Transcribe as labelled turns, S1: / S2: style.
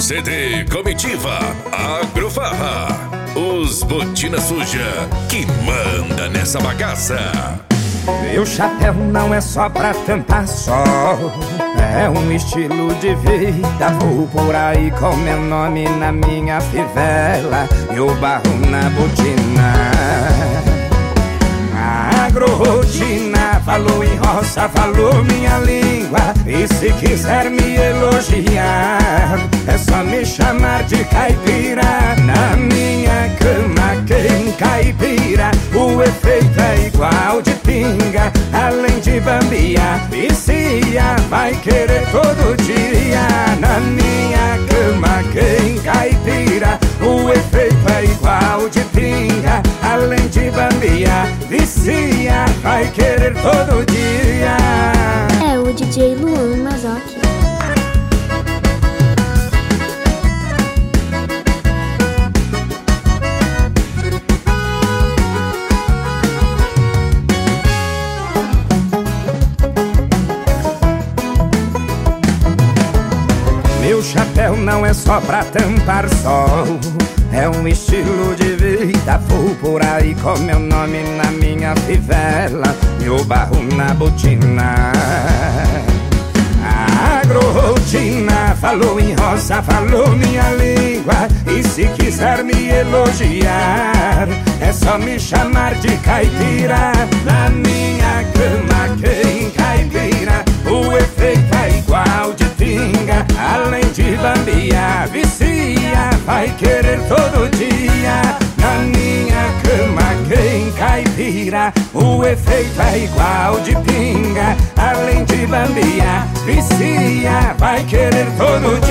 S1: CD Comitiva Agrofarra, os botina suja que manda nessa bagaça.
S2: Meu chapéu não é só pra tampar sol, é um estilo de vida. Vou por aí com meu nome na minha fivela e o barro na botina. Agrorotina, falou em roça, falou minha língua. E se quiser me elogiar, é só me chamar de caipira. Na minha cama quem caipira, o efeito é igual de pinga. Além de bambiar, vicia, vai querer todo dia. Na minha cama quem caipira, o efeito é igual de pinga. Além de bambiar, vicia, vai querer todo dia.
S3: É o DJ Luan Mazotti.
S2: Meu chapéu não é só pra tampar sol, é um estilo de vida. Vou por aí com meu nome na minha fivela e o barro na botina. Agrorotina, falou em roça, falou minha língua. E se quiser me elogiar, é só me chamar de caipira. Na minha cama quem caipira, o efeito é igual de pinga. Além de bambiar, vicia, vai querer todo dia. Na minha cama quem caipira, o efeito é igual de pinga. Além de bambiar, vicia, vai querer todo dia.